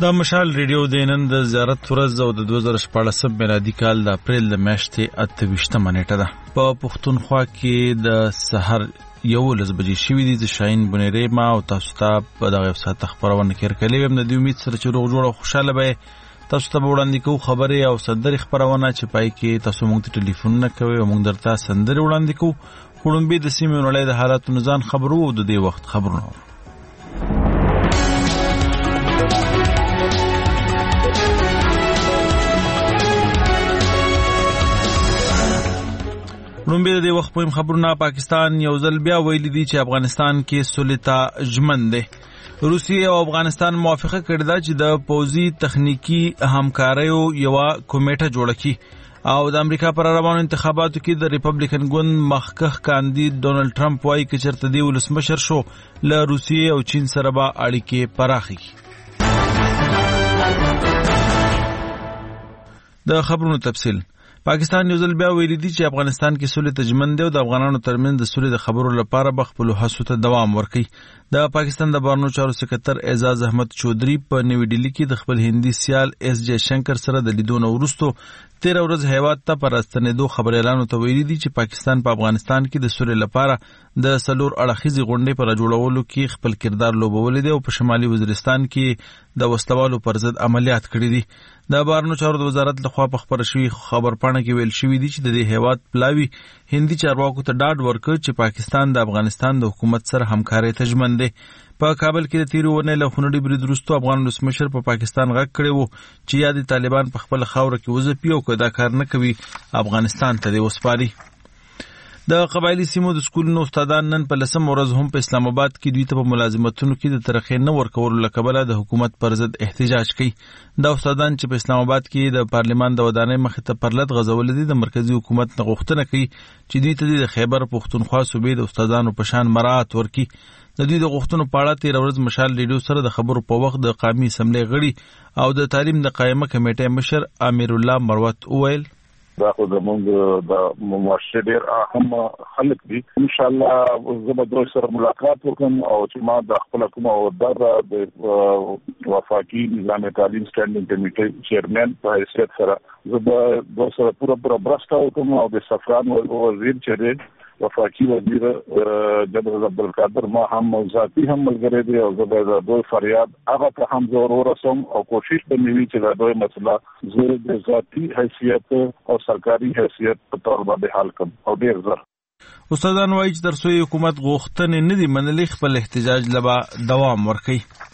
دا مشال ریډیو د نن د زیارت ورځ او د 2014 میلادي کال د اپریل د میاشتې 28 نیټه ده. په پښتونخوا کې د سحر 11 بجې شوې دي. د شاهین بنيري ما او تاسو ته په دغه ساعت خبرونه کړکلې ویم. د دې امید سره چې روغ جوړ او خوشاله به تاسو ته وړاندې کوو خبرې او سندرې خبرونه چې پای کې تاسو موږ ته ټلیفون نه کوي او موږ درته سندرې وړاندې کوو. خړومبي د سیمې نړۍ د حالاتو ځان خبرو او د دې وخت خبرونه. رومبي د وخت په خبرونه. پاکستان یو ځل بیا ویلي دي چې افغانستان کې صلح ته ژمن دی. روسیه او افغانستان موافقه کړې ده چې د پوځي تخنیکی همکاریو یو کمیټه جوړه کړي او د امریکا پر روانو انتخاباتو کې د ریپبلیکن ګوند مخکښ کاندید ډونالد ټرمپ وايي چې چرته دی ولسمشر شو له روسیه او چین سره به اړیکې پراخي. د خبرونو تفصیل. پاکستان یو ځل بیا ویلي دي چې افغانستان کې صلح ته ژمن دی او د افغانانو ترمنځ د صلح د خبرو لپاره به خپل هڅو ته دوام ورکړي. د پاکستان د بهرنیو چارو سکرټر اعزاز احمد چودھری په نیو ډیلی کې د خپل هندي سیال اس جے شنکر سره د لیدون وروسته 13 ورځ هیواد ته پر راستنېدو خبر اعلان ته ویلي دي چې پاکستان په افغانستان کې د صلح لپاره د سلور اړخیزې غونډې پر جوړولو کې خپل کردار لوبولی دی او په شمالي وزیرستان کې د وسلوالو پر ضد عملیات کړي دي. د بهرنیو چارو د وزارت لخوا په خبره شوی خبرپاڼه کې ویل شوی دی چې د دې هیواد پلاوی هندي چارواکو ته ډاډ ورکړ چې پاکستان د افغانستان د حکومت سره همکارۍ ته ژمن دی. په کابل کې د تیرو ونې له خونړي برید وروسته افغان ولسمشر په پاکستان غږ کړی وو چې یا د طالبان په خپل خاوره کې وځپي او که دا کار نه کوي افغانستان ته دی وسپاري. د قبایلی سیمو د سکولونو استادان نن په 10 ورځ هم په اسلام آباد کې دوی ته په ملازمتونو کې د ترخې نه ورکولو له کبله د حکومت پر ضد احتجاج کوي. دا استادان چې په اسلام آباد کې د پارلیمان د ودانۍ مخې ته پرلط غځولې دي د مرکزی حکومت نه غوښتنه کوي چې دوی ته د خیبر پښتونخوا صوبې د استادانو په شان مراعات ورکړي. د دوی د غوښتنو په اړه 13 ورځ مشال ریډیو سره د خبرو په وخت د قومي اسمبلی غړي او د تعلیم د قائمه کمیټې مشر امیر الله مروت وویل دا خو زمونږ د معاشرې ډېر اهم خلک دي. ان شاء الله زه به دوی سره ملاقات وکړم او چې ما د خپل کومه عہده د وفاقي نظام تعلیم سټینډینګ کمیټې چیرمن په حیثیت سره زه به دوی سره پوره برسته وکړم او د سفران وزیر چې دی وفاقي وزیر جنرال عبدالقادر ما هم ذاتی هم ملګری دی او زه به د دوی فریاد هغه ته هم زور ورسوم او کوشش به مې وي چې د دوی مسله زه د ذاتی حیثیت او سرکاري حیثیت په تور باندې حل کړم او ډېر زر. استادان وایي چې تر څو حکومت غوښتنې نه دي منلې خپل احتجاج لبا دوام ورکړي.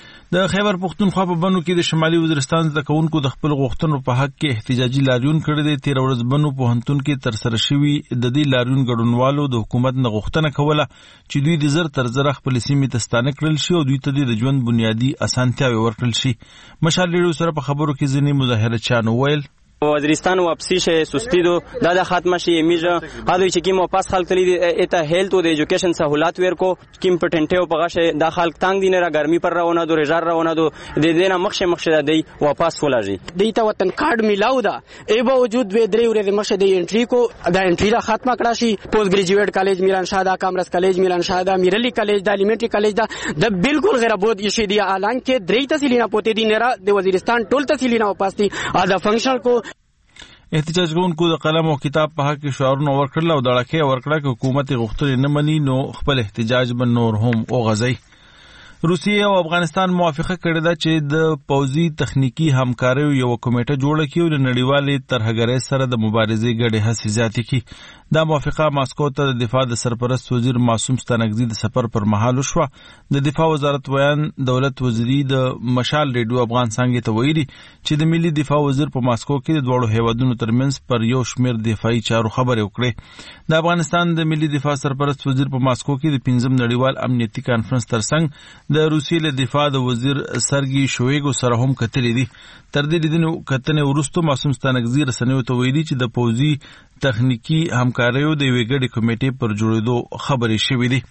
د خیبر پښتونخوا په بنو کې د شمالي وزیرستان د کوونکو د خپل غوښتنو په حق کې احتجاجي لاریون کړی دی. 13 ورځ بنو پوهنتون کې تر سره شوی د دې لاریون ګډونوالو د حکومت نه غوښتنه کوله چې دوی د زر تر زر خپل سیمې ته ستانه کړل شي او دوی ته د ژوند بنیادی اسانتیاوي ورکړل شي. مشال ریډیو سره په خبرو کې ځینې مظاهره چانو ویل وزیرستان واپسی شه سستی دو دا ختم شي میجه هادوی چې کیم واپس خلک تلی ایته هیلث او د ایجوکیشن سہولت ورکو کیم پټنټیو پغه دا خلک تانګ دینه را ګرمي پر راونه دو رجار راونه دو د دینه مخشه دی واپس ولاږي دیته وطن کارت میلاو دا ای باوجود و درې ورځې مخشه دی انټری کو دا انټری را ختمه کړه شي پوسټ ګریجویټ کالج میلان شاه دا کامرس کالج میلان شاه دا میرلی کالج دا الیمنټری کالج دا د بالکل غیر بود شي دی اعلان کې درې تحصیلینا پوتې دی نه د وزیرستان ټول تحصیلینا واپس دي دا فنکشن کو. احتجاج کوونکو د قلم او کتاب په حق کې شعارونه ورکړل او دړکې ورکړه چې حکومت غوښتنې نه مني نو خپل احتجاج به نور هم وغځي. روسیه او افغانستان موافقه کړې ده چې د پوځي تخنیکی همکاریو یو کمیټه جوړه کړي او د نړیوالې ترهګرۍ سره د مبارزې ګډې هڅې زیاتې کړي. دا موافقه ماسکو ته د دفاع د سرپرست وزیر معصوم ستانکزی د سفر پر مهال وشوه. د دفاع وزارت ویان دولت وزیری د مشال ریډیو افغان څنګه ته ویلي چې د ملي دفاع وزیر په ماسکو کې د دوړو هیوادونو ترمنځ پر یو شمیر دفاعي چارو خبرې وکړې. د افغانستان د ملي دفاع سرپرست وزیر په ماسکو کې د 5م نړیوال امنیتي کانفرنس ترڅنګ د روسیې له دفاع د وزیر سرګي شویګو سره هم کتلې دي. تر دې لیدنې کتنې وروسته معصوم ستانکزی رسنیو ته ویلي چې د پوځي تخنیکی همکاریو د یوې ګډې کمیټې پر جوړېدو خبرې شوې دي.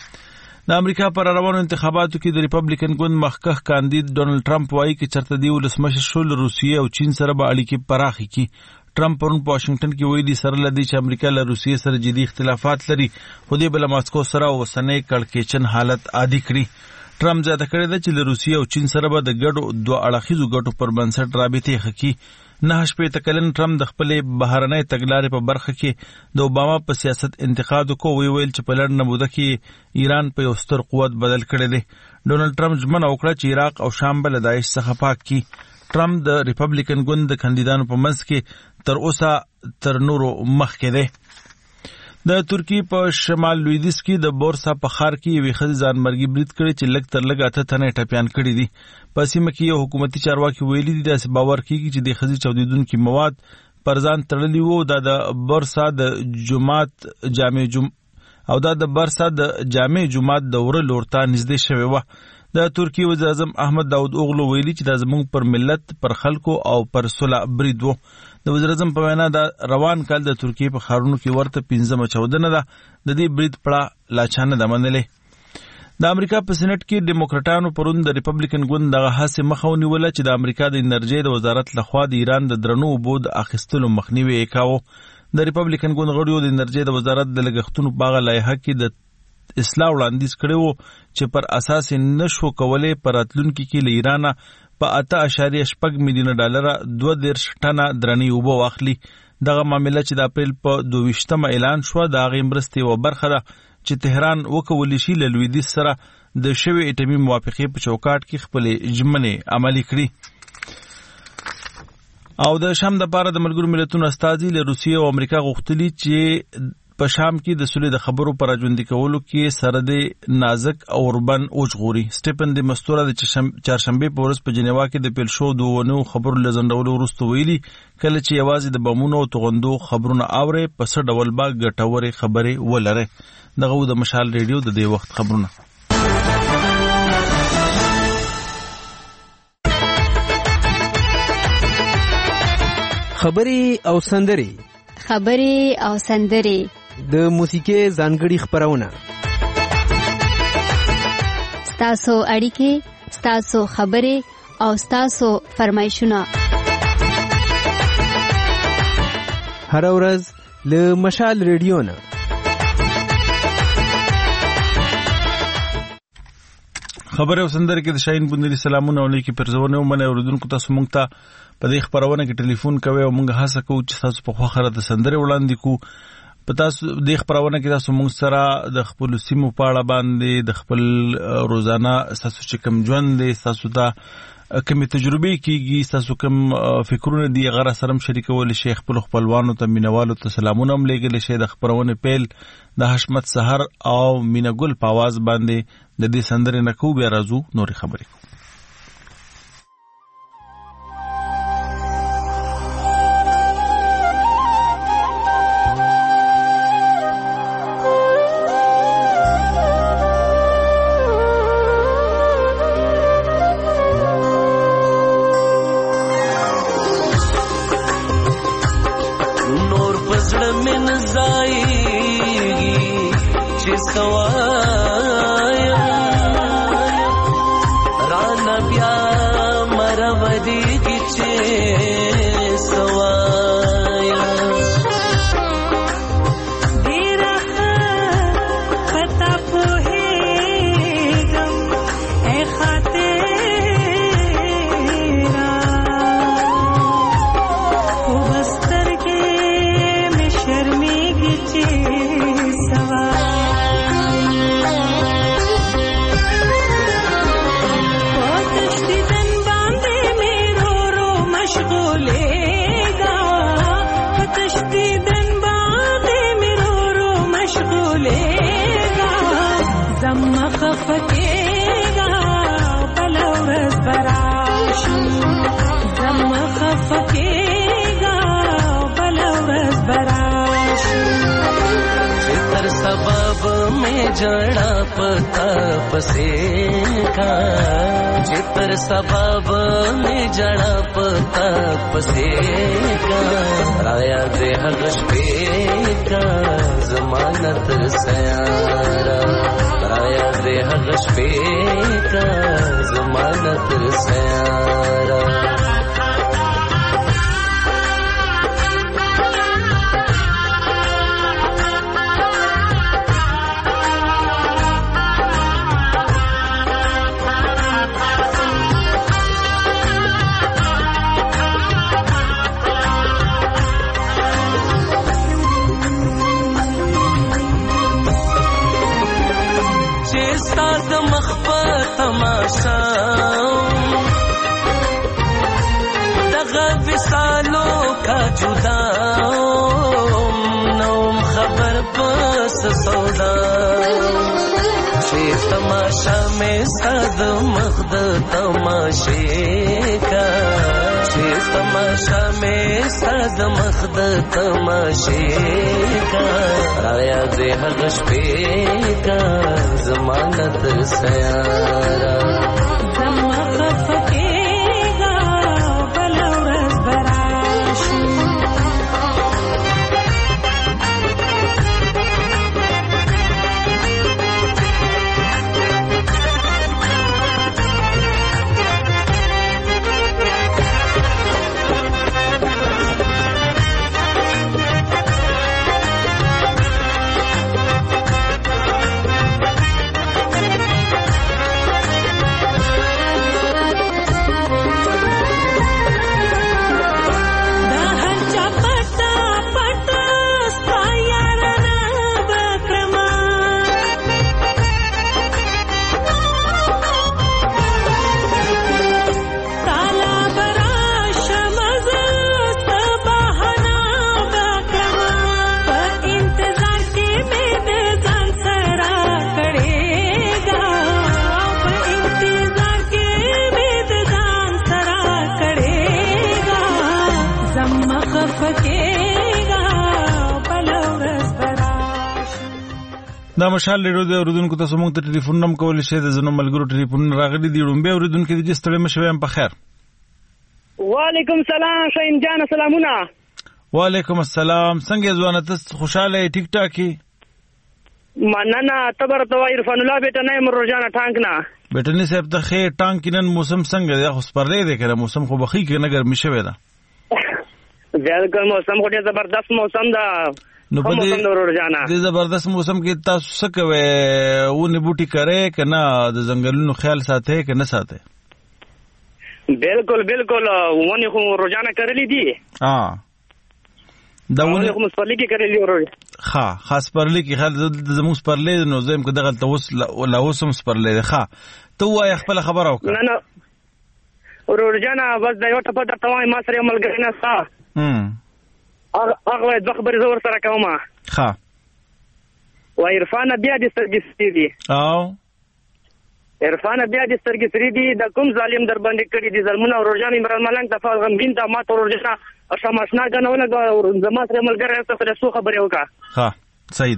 د امریکا پر روانو انتخاباتو کې د ریپبلیکن ګوند مخکښ کاندید ډونالد ټرمپ وايي چې چرته دی ولسمشر شو له روسیې او چین سره به اړیکې پراخې کړي. ټرمپ پرون په واشنگټن کې ویلي سره لدی چې امریکا له روسیې سره جدي اختلافات لري خو دې بل ماسکو سره وسنۍ کړکېچن حالت عادي کړی. ټرمپ زیاته کړې ده چې له روسیې او چین سره به د ګډو دوه اړخیزو ګټو پر بنسټ رابطې ښه کړي. 9 کلن ټرمپ د خپلې بهرنۍ تګلارې په برخه کې د اوباما په سیاست انتقاد وکړ، ویل چې په لړنه موده کې ایران په یو ستر قوت بدل کړی دی. ډونالډ ټرمپ ژمنه وکړه چې عراق او شام به له داعش څخه پاک کړي. ټرمپ د ریپبلیکن ګوند د کاندیدانو په منځ کې تر اوسه تر نورو مخکې دی. د ترکیې په شمال لویدیځ کې د بورسا په ښار کې یوې ښځې ځانمرګي برید کړی چې لږ تر لږه 8 تنه ټپیان کړي دي. په سیمه کې یو حکومتي چارواکي ویلي دي داسې باور کېږي چې د ښځې چاودېدونکي مواد پر ځان تړلي وو. دا د بورسا د جامع جومات د وره لور ته نږدې شوې وه. د ترکیې وزیر اعظم احمد داود اوغلو ویلي چې دا زموږ پر ملت، پر خلکو او پر صلح برید وو. د وزیر اعظم په وینا دا روان کال د ترکیې په ښارونو کې ورته 15 چاودنه ده. د دې برید پړه لا چا نه ده منلې. د امریکا په سېنات کې ډیموکراټانو پرون د ریپبلیکن ګوند دغه هڅې مخه ونیوله چې د امریکا د انرژۍ د وزارت لخوا د ایران د درنو اوبو د اخیستلو مخنیوی یې کاوه. د ریپبلیکن ګوند غړیو د انرژۍ د وزارت د لګښتونو په هغه لایحه کې د اصلاح وړاندیز کړی وو چې پر اساس نشو کولای پر راتلونکي کې له ایران په 8.8 میلیون ډالر 22 ټنه درنې اوبه واخلي. دغه معاملې چې د اپریل په 22 اعلان شو د هغې مرستې یوه برخه ده چې تهران وکولی شي له لویدیځ سره د شوې اټومي موافقې په چوکاټ کې خپلې ژمنې عملي کړي. او د شام دپاره د ملګرو ملتونو استازي له روسیې او امریکا غوښتلي چې په شام کې د سولې د خبرو پر راژوندي کولو کې سره د نازک او اوربن وژغوري. سټیفن د مستوره د چهارشنبې په ورځ په جنیوا کې د پیل شو دوه خبرو له ځنډولو وروسته ویلي کله چې یوازې د بمونو او توغندو خبرونه اورئ په څه ډول به ګټورې خبرې ولرئ. دغه د مشال ریډیو د دې وخت خبرونه. خبرې او سندرې د موسیقي ځانګړي خبرونه، ستاسو اړیکې، ستاسو خبرې او ستاسو فرمایشونه هر ورځ له مشال ریډیو نه. خبرې او سندرې کې د شاهین بندري سلامونه علیکم پرځونه ومنه اوریدونکو تاسو مونږ ته په دې خبرونه کې ټلیفون کوي او مونږ هڅه کوو چې تاسو په خوخره د سندرې وړاندې کو. په تاسو د خبرونه کې تاسو مونږ سره د خپل سیمو په اړه باندې د خپل روزانه تاسو چې کوم ژوند دی، تاسو ته کوم تجربه کیږي، تاسو کوم فکرونه دی غره سره شریکول شي، خپل خپلوانو ته مینوالو ته سلامونه هم لېږل شي. د خبرونه پیل د حشمت سحر او مینګل په आवाज باندې د دې سندرې نه کو بیا راځو نورې خبرې کو. जड़ा पता पसेगा जितर सबब में जड़ा पता पसेगा राया दे हगश पेगा जमानत सयारा राया दे हगश पेगा जमानत सयारा سودا چې تماشا مې ستاد مخد تماشې کا چې تماشا مې ستاد مخد تماشې کا رایا دې هغه شپې کا زمانت سیارا دا مشال ریډیو د اوریدونکو تاسو موږ ته ټلیفون نم کولی شئ د زنو ملګرو ټلیفون راغلي دی ډومبه اوریدونکو د جستړې مشویم په خیر. وعلیکم السلام شایم جان سلامونه. وعلیکم السلام څنګه ځوانه ته خوشاله ټیک ټاکي مننه تبر تو عرفان الله بیٹا نه مروجانه ټانک نه بیٹا نه صاحب ته خیر ټانک نن موسم څنګه دی خو سپرلې دی کنه موسم خو بخي کنه ګرمي شوی دا ځکه موسم خو ډېر زبردست موسم دا نو په دې زبردست موسم کې تاسو څه کوئ ونې بوټي کرئ که نه د ځنګلونو خیال ساتئ که نه ساتئ؟ بالکل بالکل ونې خو روزانه کرلې دي دا ونې خو سپرلي کې کرلې ښه ښه سپرلي کې ښه زموږ سپرلی نو زه یم که دغلته اوس لا اوس هم سپرلی دی ښه ته ووایه خپله خبره وکړه. نه نه روزانه بس دا یوه ټپه درته وایم ما سره یو ملګری نه ستا هغه وایي دوه خبرې زه ورسره کوم ښه وایي عرفانه بیا دې سترګې سرې دي عرفانه بیا دې سترګې سرې دي د کوم ظالم در باندې کړي دي ظلمونه او روژان عمران ملنګ ته غمګین ته ما ته روژانه شماشنا ګڼه ولګه زما سره ملګری ته سره څو خبرې وکړه. ښه صحیح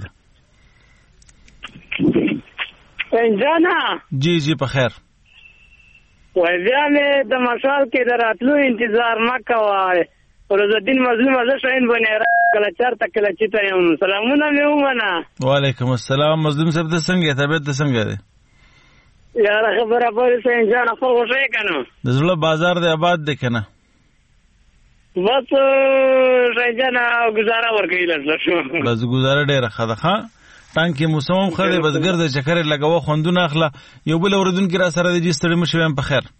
ده جانا جی جی په خیر وایي بیا مې د مشال کې د راتلو انتظار مه کوه روزالدین مظلوم زه شاهین بنیرا کله چارته کله چیته یم سلامونه مې ومنه. وعلیکم السلام مظلوم صاحب ته څنګه طبیعت ته څنګه دی یاره خبره پورې شاهین جان خپل خوښی که نه د زړه بازار دی آباد دی که نه بس شاهین جان ګزاره ورکوي لږ بس ګزاره ډېره ښه ده ښه ټانکې موسم هم ښه دی بس ګرده چکر یې لګوه خوندونه اخله. یو بل اورېدونکي را سره دی جي ستړي مه شوی یم په خیر.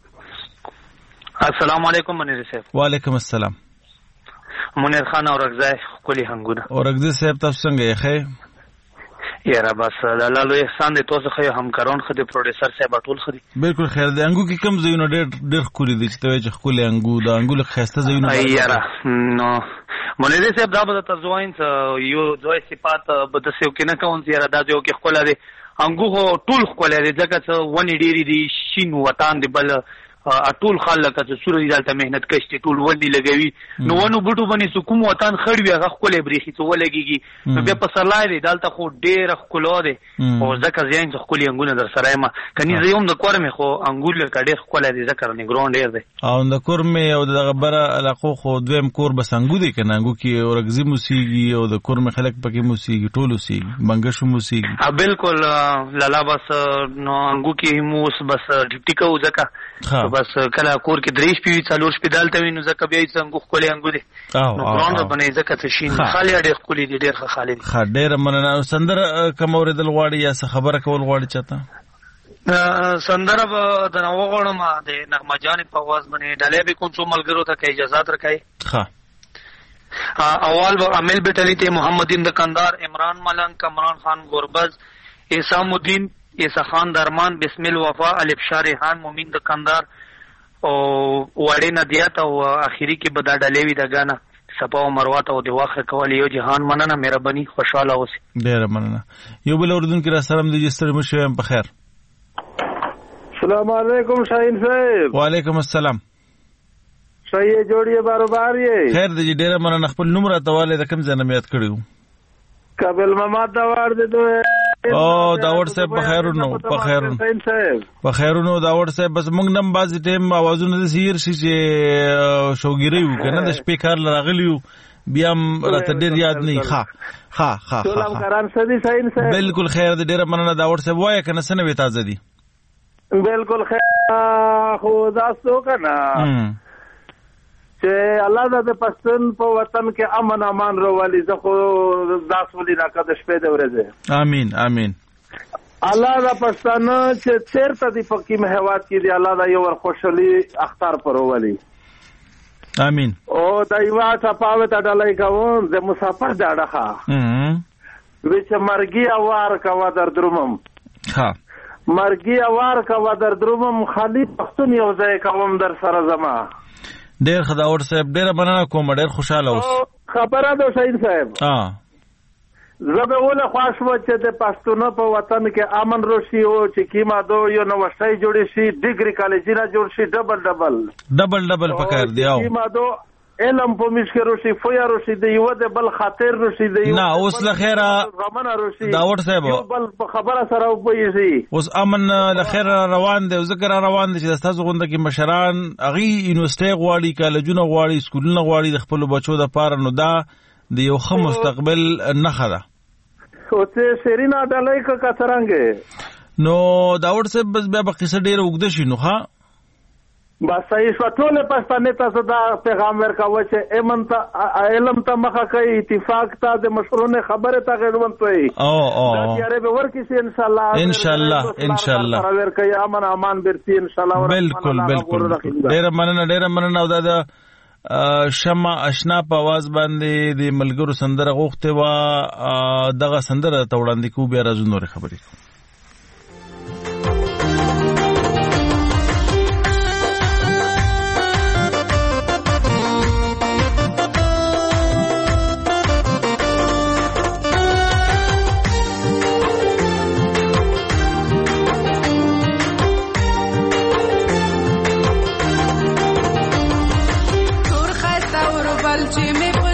السلام علیکم منیر صاحب. وعلیکم السلام. منیر خان اورکزی ښکلي هنګونه. اورکزی صاحب تاسو څنګه یې ښه یاره بس د الله لوی احسان دی تاسو ښه یو همکاران ښه دي پروډیوسر صاحب ټول ښه دي بالکل خیر دی. انګو کې کوم ځایونه ډېر ښکلي دي چې ته وایې چې ښکلي انګو د انګو لږ ښایسته ځایونه یاره نو منیر صاحب دا به درته زه وایم یو دوه صفات به داسې یو کې نه کوم چې یاره دا یو کې ښکلی دی انګو خو ټول ښکلی دی ځکه څه ونې ډېرې دي شین وطن دی بل ټول خلک چې سوري دلته مهنت کشته ټول ونی لګوي نو ونو بټو باندې سکوم وطن خړوي هغه خپل بریخي ته ولګيږي نو بیا په سرلای دی دلته خو ډېر خپلو دی او ځکه ځین چې خپل انګونه در سره ما کني زيوم د کورمه خو انګول کډې خپل دی ذکر نه ګراوند ډېر دی او د کورمه او د غبره علاقو خو دویم کور بس انګو دی کنه انګو کې اورګزي موسیقي او د کورمه خلک پکې موسیقي ټول موسیقي منګشو موسیقي بالکل لالا بس نو انګو کې موس بس ډیپټی کو ځکه بس کله کور کې دریش پیوي څلور شپې دالته وینو ځکه بیا یې څنګه خولې انګو دي نو ګراوند باندې ځکه ته شین خالي ډېر خولې دي ډېر خالي دي ښه ډېر مننه. سندره کوم اورېدل غواړي یا څه خبره کول غواړي چاته سندره به د نو غواړم د نغمه جان په आवाज باندې ډالې به کوم څو ملګرو ته کې اجازه درکای. ښه اول به عامل بیٹلی ته محمدین دکاندار عمران ملنگ کمران خان گوربز اسام الدین ایسا خان درمان بسم الوفا الابشار ریحان مومین دکاندار او وړې ندیات او اخیری کې به دا ډلې وي د غانا صفا او مروه ته د واخه کول یو جهان مننه مهرباني خوشاله اوسئ. ډیره مننه. یو بل اوریدونکو را سلام دی جستر مشه په خیر. السلام علیکم شاهین صاحب. وعلیکم السلام. صحیح جوړیه باربار یې. خیر دی ډیره مننه. خپل نوم را تواله د کوم ځای نه یاد کړیو؟ قابل محمد داور دې دوه او داور صاحب بخیرونو داور صاحب بس موږ نن بعضی ټیم اوازونه د سیر شي چې شوګری وو کنه د شپې کار راغلیو بیا راته ډیر یاد نه ښه سلام کران سدي صحیح صاحب. بالکل خیر دې ډیر مننه داور صاحب. وای کنه سنه وی تازه دي. بالکل خیر خو دا څو کنه چې الله د پښتون په وطن کې امن امان راولي. زه خو داس ولې نه کده شپې د ورځې امين امين. الله د پښتون چې چیرته دی پکې مهوات کې دی الله دا یو ور خوشالي اختر پر راولي. امين. او دا یو صفاوت ډالای کوم د مسافر داړه وچ مرګي اوار کا در درومم مرګي اوار کا در درومم خالی پښتون یو ځای کوم در سره زما. ډیر خداور صاحب ډیر مننه کوم ډیر خوشاله اوس. خبره ده شاهین صاحب زبه ولا خواش و چې د پښتون په وطن کې امن روشي او چې کیما دو یو نو وشای جوړی شي ډیګری کالجونه جوړ شي ډبل پکار دی او کیما دو علم په مشکل روشي فویا روشي دی یو د بل خاطر روشي دی نه اوس لخيره داور صاحب بل خبره سره وبېږي اوس امن لخيره روان دی ذکر روان دی چې تاسو غونډه کې مشران اغي یونیورسيټي غواړي کالجونه غواړي سکولونه غواړي د خپل بچو د پاره نو دا د یو ښه مستقبل نه خره سوچ شیرینا ډلای کا څنګه نو داور صاحب بس بیا به قصه ډیره وګد شي نو ها بس صحیح شو. ټول پښتانه تاسو دا پیغام ورکاوه چې ایمن ته علم ته مخه کوي اتفاق ته د مشورونه خبره ته غوړون توي او دا یاره به ورکی سي ان شاء الله ورکي امن امان برتي ان شاء الله. بالکل ډیر مننه او دا شمع اشنا په आवाज باندې د ملګرو سندره غوښته وا دغه سندره ته وړاندې کو بیا راځو نور خبرې.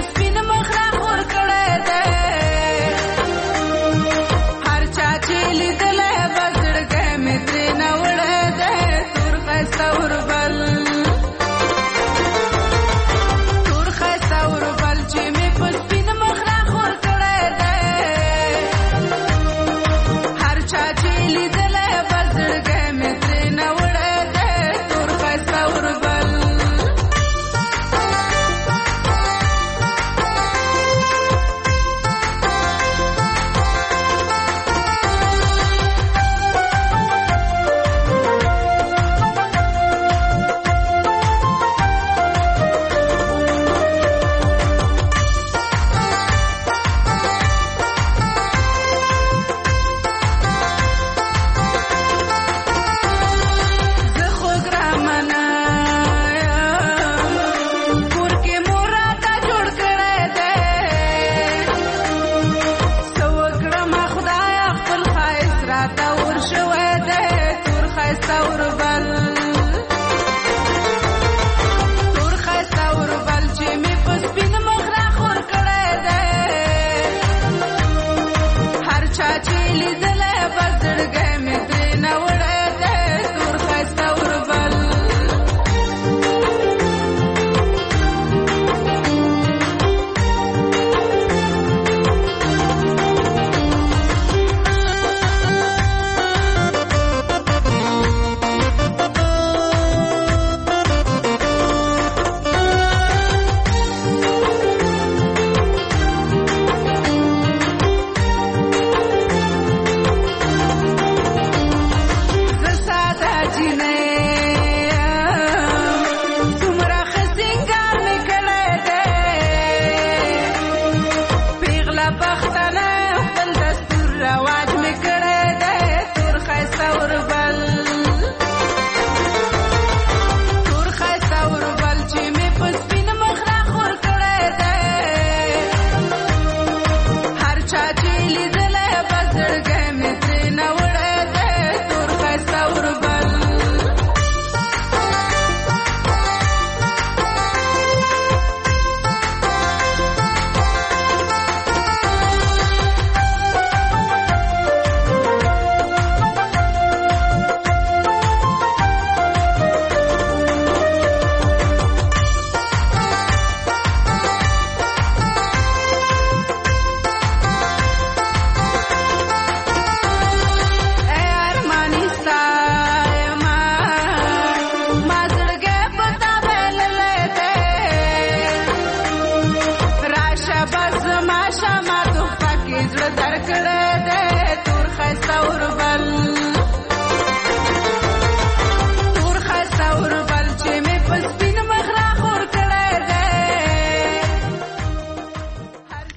هر چا چې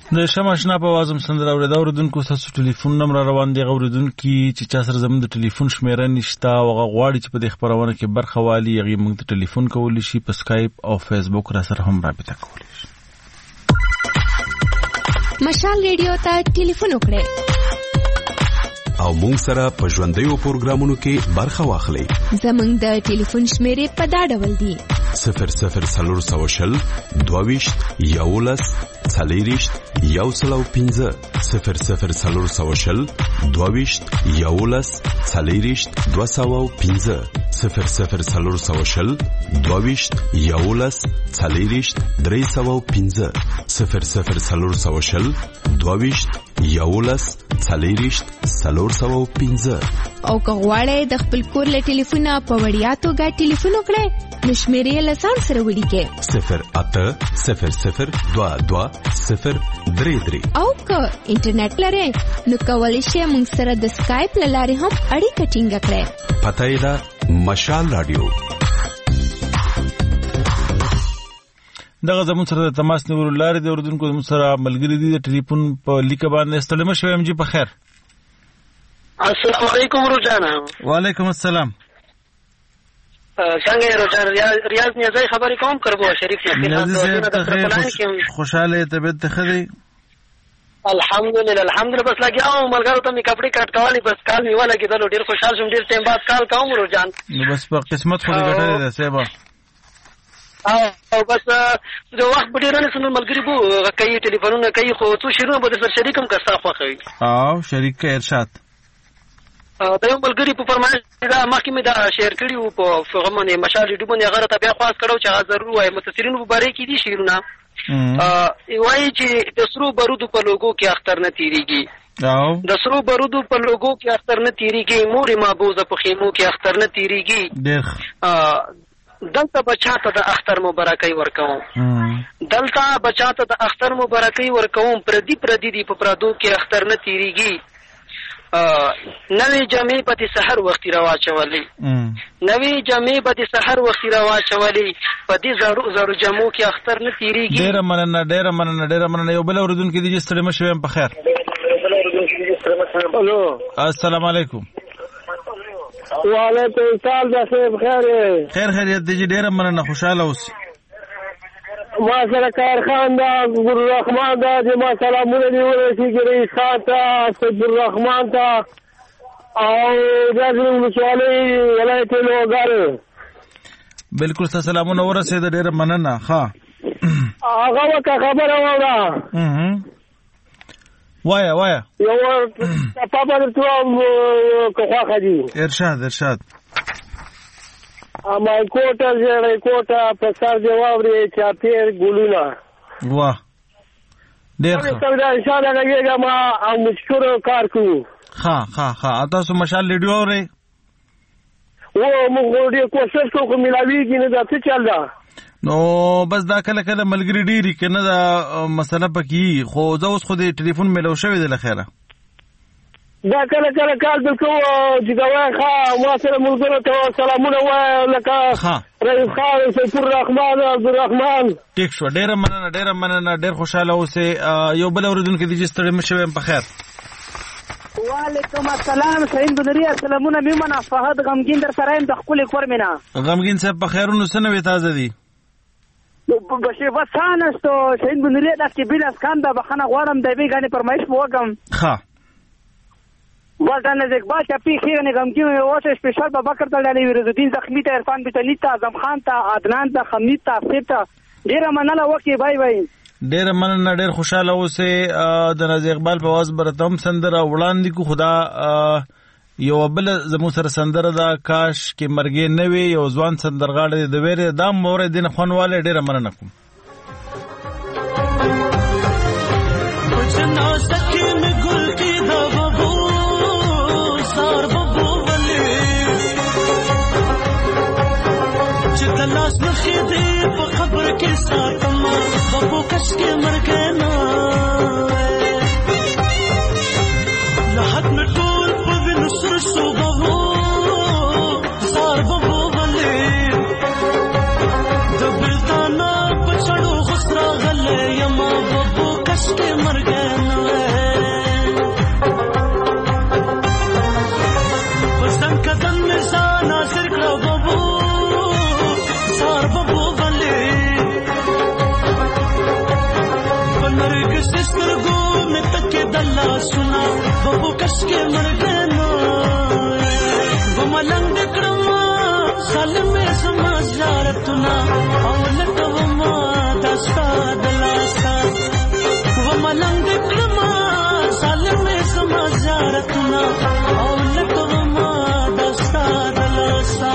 د شماشنا په وازم سندره اوریدا اوریدونکو تاسو ټلیفون نمبر روان دی اوریدونکو چې چا سره زموږ د ټلیفون شمیره نشته او غواړي چې په دې خبرونه کې برخه والی یغي موږ ته ټلیفون کولی شي په اسکایپ او فیسبوک را سره هم رابطه کولی شي. مشال ریډیو ته ټلیفون وکړئ او موږ سره په ژوندیو پروګرامونو کې برخه واخلئ. زموږ د ټلیفون شمیرې په دا ډول دي: 00 22 11 40 105 00 22 11 40 205 00 22 11 40 305 00 22 11 40 305. او که غواړئ د خپل کور له ټلیفونه په وړیا توګه ټلیفون وکړئ نو شمیرې له ځان سره ولیکئ 080022 او که انټرنیټ لرئ نو کولی شئ موږ سره د اسکایپ له لارې هم اړیکه ټینګه کړئ. پته یې ده مشال رادیو. دغه زموږ سره د تماس نیولو لارې د اردوونکو زموږ سره ملګري دي د ټلیفون په لیکه باندې. ستړي مه شئ ام جی په خیر. السلام علیکم روجانا. وعلیکم السلام. څنګه یې روجانا؟ ریاض نیازی خبرې کوم کربو شریف نه خوشاله طبیعت ته خدي الحمدلله بس لګیاو ملګرو ته می کپڑے کټ کولې بس کال می ولا کېدل ډیر خوشاله شوم ډیر ټیم بعد کال کوم روجان نو بس په قسمت خو دې ګټلې ده سیبا او بس د وخت په ډیر نه سن ملګری بو کوي ټلیفونونه کوي خو څو شیرونه به سره شریکم کا صاف خوخوي او شریک کا ارشاد د یو ملګری په فرمایش دا مخکې مې دا شیر کړی وو په فغمنه مشال ډیډو باندې هغه ته بیا خاص کړو چې ضرور وای متصرین مبارک دي شیرونه وایي چې د سرو بارودو په لوګو کې اختر نه تیریږي د سرو بارودو په لوګو کې اختر نه تیریږي مور محبوبه په خیمو کې اختر نه تیریږي دلته بچاته د اختر مبارکي ورکوم دلته بچاته د اختر مبارکي ورکوم پردي دی په پردو کې اختر نه تیریږي نوې جامې په سحر وخت راواچولې نوې جامې په سحر وخت راواچولې په دې زارو جامو کې اختر نه تیریږي. ډېر مننه یو بل اوریدونکو دي چې ستړي مه شئ په خیر. الو السلام علیکم. وعلیکم السلام جناب خیر خیریت دي ډېر مننه خوشاله اوسئ. ما سره کارخان دا ګل الرحمن دا چې ما سلامونه نیولې چې رئیس خان ته سید الرحمن ته او دغه ولسوالۍ ولایت لوګر بالکل سلامونه ورسېد ډېر مننه. ها هغه وکړه خبره وره وایا یو پاپا درته کوه خدي ارشاد اما کوټه زړې کوټه په سر دی واوري چې پیر ګلونه واه ډېر ښه دا ان شاء الله راګه ما او مشکور کار کوو. ها تاسو مشال لیډیو اورئ و موږ ډېر کوشش کوو ملاویږي نه دا څه چل دا نو بس دا کله ملګری ډېری کنه دا مسله پکې خو زه اوس خو دې ټلیفون ملو شوی دی لخيره دا کله کال دکو چې دا واخا ما سره ملګرو ته سلامونه وای لکه رئیس خان سید الرحمن عبدالرحمن ټیک شو ډېر مننه ډېر خوشاله اوسئ. یو بل اوریدونکو دي چې ستړي مه شئ په خیر. وعلیکم السلام شاهین بدریا سلامونه میمنه فهد غمگین در سرایم د خپل کور مینا غمگین صاحب په خیرونو سنوي تازه دي بشه وسانستو شاهین بدریا د کې بل اسکان دا بخنه غواړم د وی غانې پرمایش وګم ها ولدان اقبال چپی خیرنه غمگین او سپیشل بابکر دلالي ورزدین زخمی ته عرفان بتنی ته اعظم خان ته عدنان ته خمید ته فیتا ډیر مننه وکي بای ډېر مننه ډېر خوشاله اوسئ. د نازي اقبال په आवाज برته هم سندره وړاندې کو خدا یو بل زمو سره سندره دا کاش کې مرګې نه وي یو ځوان سندرغاړی د ویره دا مورې دین خوانواله ډېر مننه کوم. لاس مخې دې په خبر کې ساتم بابو کش کې مرګنا لحد مې ټول په وینو سر شو بابو زار بابو غلې د بلتانا په چړو خسرا غلې یما بابو کش के मर गए पसंद कदम में साना सिरकड़ा बबू सार बबू बले बनर के सिस्टर गो में तक दल्ला सुना बबू कस के मर गए वो मलंग क्रमा साल में समझ जारतुना औलत वो मादस्ता दलासा वो मलंग क्रमा साल में समझ जारतुना औलत वो मादस्ता दलासा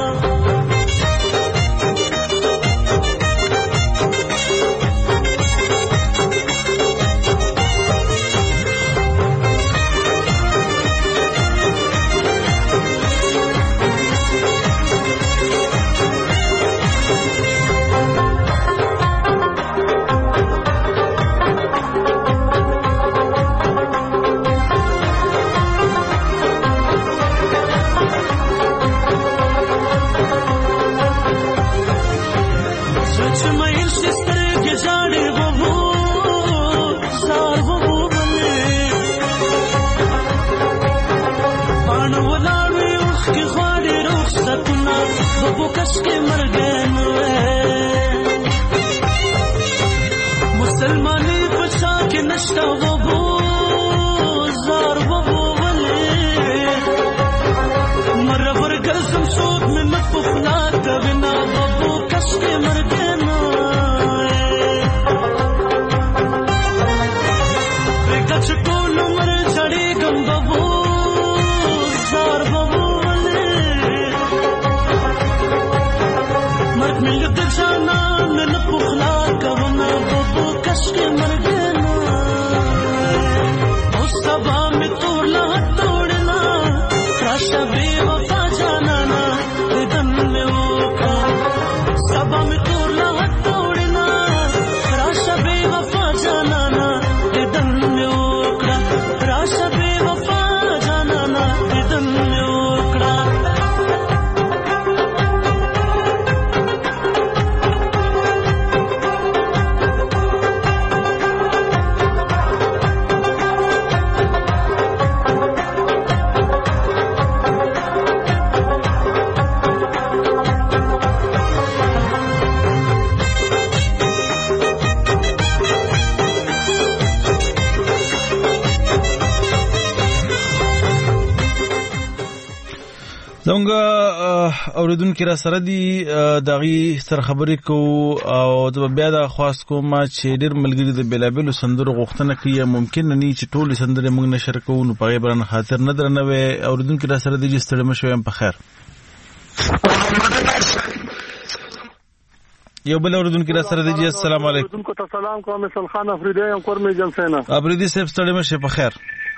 बबू कस के मर गए मुसलमानी बचा के नशा बबू जार बबू वले मरबर गलसम सोच में न पुखला कबिना बबू कस के मर गए कच टोल मर चढ़े गम बबू जार बबू मिलत जाना मिल पुखला कवना बबू कस के मर गए उस सभा में तोड़ना तोड़ना राशा बेवफा जाना ना दम में ओका सभा में तोड़ना तोड़ना राशा बेवफा जाना ना दम में ओका राशा बेवफा जाना ना दम में ओका زموږ اوریدونکي را سره دي دغه سره خبرې کوو او بیا دا خواست کوم چې ډېر ملګري د بېلابېلو سندرو غوښتنه کوي ممکن نه چې ټولې سندرې موږ نشر کوو نو په هغې برانه خاطر نه درنوی اوریدونکي را سره دي چې ستړي مه شوی یم په خیر یو بل اوریدونکي را سره دي چې السلام علیکم اوریدونکو ته سلام کوم مثال خان افریدی یم کورمې جلسې نه افریدي صاحب ستړي مه شئ په خیر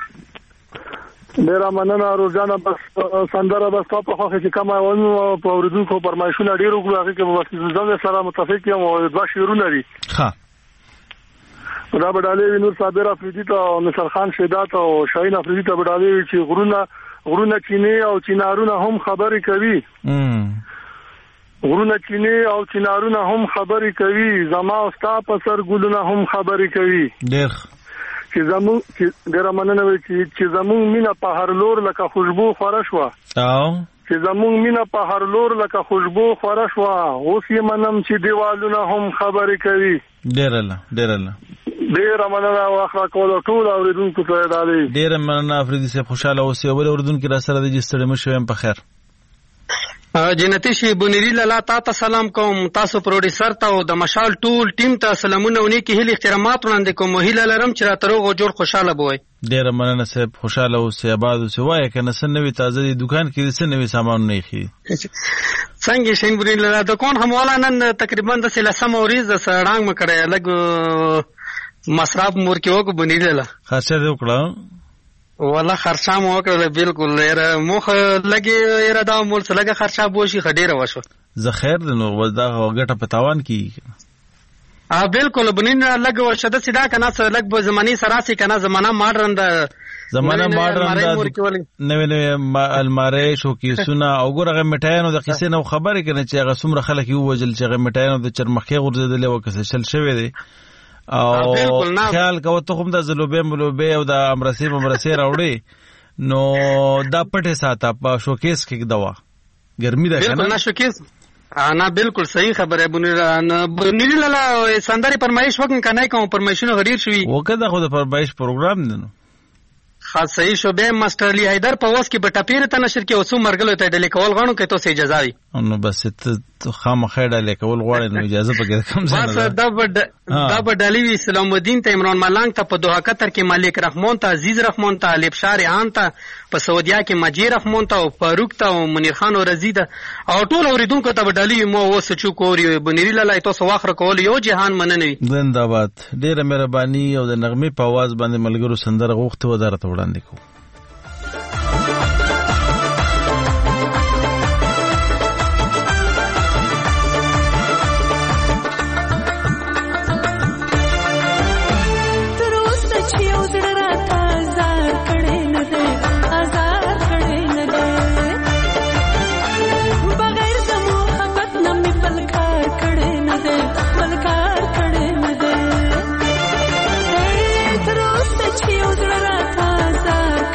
ډیره مننه روزانه بس سندره بس په خوښه چې کومه ونو په اوریدونکو پرمایشونه ډیر وګړو هغه کې بس زموږ سره متفق یم او دوه شعرونه دي ها دا بدالې نور صابر افریدی ته او مثال خان شیدات او شاهین افریدی ته بدالې چې غرونه چینه او چینارونه هم خبرې کوي غرونه چینه او چینارونه هم خبرې کوي زما او ستا په سر ګلونه هم خبرې کوي ډیر چې زمون ډیر مننه وي چې زمون مینا په هر لور لکه خوشبو خوره شو او چې زمون مینا په هر لور لکه خوشبو خوره شو اوس یې منم چې دیوالونه هم خبرې کوي ډیر الله ډیر مننه واخره کول ټول اوریدونکو ته دالي ډیر مننه افریدي صاحب خوشاله اوسئ ول اوریدونکو را سره د ستړي مشه يم په خیر جنتی شي بنيري لاله تاسو سلام کوم تاسو پروډوسر ته او د مشال ټول ټیم ته سلامونه ونی کې هلي احترامات وړاندې کوم هیله لرم چې راتروغو جوړ خوشاله بوي ډیر مننه صاحب خوشاله اوسئ آباد اوسئ وای کنه سنوي تازه دی دکان کې سنوي سامان نه خي څنګه شین بنيري لاله د کون همواله نن تقریبا د سلسم اوریز د سړانګ مکړه لګ مصرف مور کې وګ بنيري لاله خاصه دی وکړه والله خرچه مو وکړه بالکل یاره موخه لګي یاره دا مول څه لګه خرچه بوشي خډيره وشو زه خیر نو ودا غټه پتاوان کی بالکل بنین لګ وشده سیدا کنه څه لګ به زماني سراسي کنه زمانہ ماډرن دا زمانہ ماډرن دا نوې الماری شو کی سنا او ګورغه مټایانو د قصې نو خبره کنه چې هغه څومره خلک یو وجل چې هغه مټایانو د چرمخې غورځیدل او کس شل شوی دی او خیال کوه ته هم د زلوبې او د امرسي راوړي نو دا پټه ساته په شوکیس کې دوا ګرمي ده بالکل نه شوکیس انا بالکل صحیح خبره بنیری لاله سندري پرمایش وکم کنه کوم پرمایشونه غډیر شوی وکړه خو د پرمایش پروګرام دی نو خاص صحیح شو به ماستر علی حیدر په واس کې بټاپیر ته نشر کې اوسو مرګلو ته ډلې کول غواړو کې ته اجازه وي نو بس ته خامخې ډلې کول غواړې نو اجازه پکې کم ځای بس دا ډلې اسلام الدین ته عمران ملنګ ته په دوحه قطر کې مالک رحمان ته عزیز رحمان ته لبشار ان ته په سعودیا کې مجید رحمان ته او فاروق ته او منیر خان او رزید او ټول اوریدونکو ته ډلې مو وس چوکوري بنيري لاله تاسو واخره کول یو جهان مننوي زنده‌باد ډېر مهرباني او د نغمه په आवाज باندې ملګرو سندره غوښته و درته وړاندې کو Zara